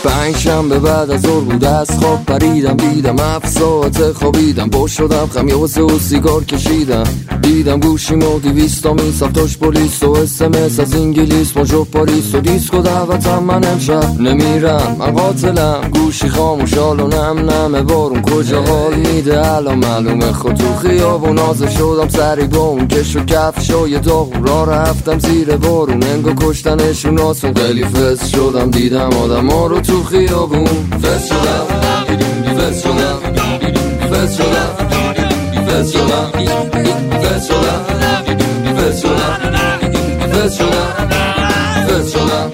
پنجشنبه بعد از ظهر بود، از خواب پریدم، دیدم 7 ساعت خوابیدم، پا شدم خمیازه و سیگار کشیدم، دیدم گوشیمو 200 میساختاش پلیس و SMS از انگلیس مجب پاریس و دیسکو دعوتم. من امشب نمیرم، من قاتلم، گوشی خاموش حالو نم نمه بارون کجا حال میده الان معلومه. خود تو خیابون نازه شدم سری با اون کش و کفشای داغون، را رفتم زیر بارون انگو کشتنشون آسون. خیلی فس شدم دیدم آدم ها رو تو خیابون، فس شدم فس شدم فس شدم فس شدم فس شدم فس شدم فس شدم فس شدم.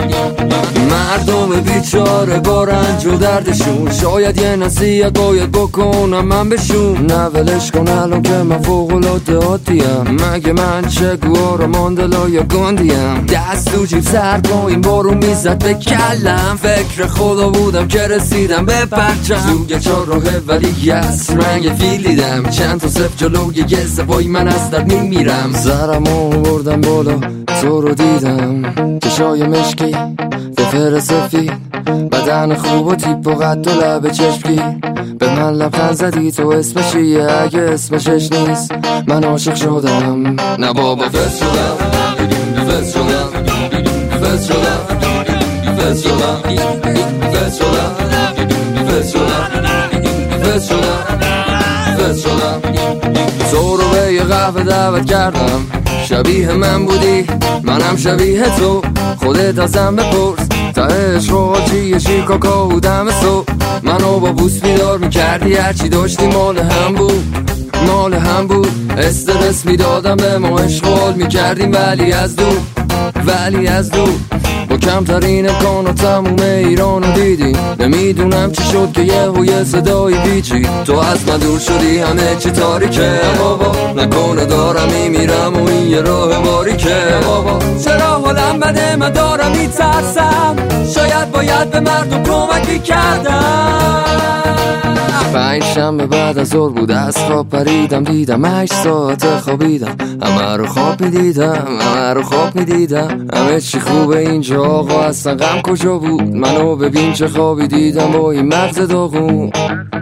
مردم بیچاره با رنج و دردشون، شاید یه نصیحت باید بکنم من بهشون. نه ولش کن الان که من فوق‌العاده عادیم، مگه من چگوارا ماندلا یا گاندیم. دست تو جیب سر پایین بارون میزد به کلم، فکر خدا بودم که رسیدم به پرچم. زوگ 4 راهه ولی یس رنگ فیل دیدم، چند تا صف جلوی یه سپایی من از درد میمیرم. سرمو بردم بالا تو رو دیدم، چشای مشکی فر سفید، بدن خوب و تیپ و قد و لب چشمگیر. به من لبخند زدی تو اسمشیه اگه اسمشش نیست، من عاشق شدم. نه بابا فس شدم فس شدم فس شدم فس شدم فس شدم فس شدم فس شدم فس شدم. تو رو به یه قهوه دعوت کردم، شبیه من بودی منم شبیه تو، خودت ازم بپرس تا عشق و چیه شیکاکا بودم صبح. منو با بوس بیدار میکردی، هرچی داشتی مال هم بود مال هم بود. استرس میدادم به ما، عشق حال میکردیم ولی از دور ولی از دور. با کمترین امکانات تموم ایرانو دیدی، نمیدونم چی شد که یه صدایی پیچید. تو از من دور شدی همه چی تاریکه بابا، نکنه دارم میمیرم و این یه راه باریکه بابا. چرا حالم بده من دارم میترسم، شاید باید به مردم کمک میکردم. پنجشنبه بعد از ظهر بود، از خواب پریدم، دیدم 8 ساعت خوابیدم، همه رو خواب میدیدم همه رو خواب میدیدم. همه چی خوبه اینجا آقا، اصلا غم کجا بود؟ منو ببین چه خوابی دیدم با این مغز داغون.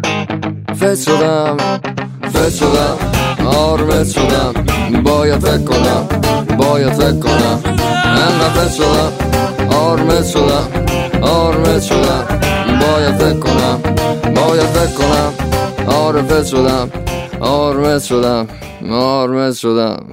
فس شدم فس شدم آرمز شدم، باید فکر کنم باید فکر کنم. انقدر فس شدم آرمز شدم آرمز شدم، باید فکر کنم باید فکر کنم. آره فس شدم آرمز شدم آرمز شدم.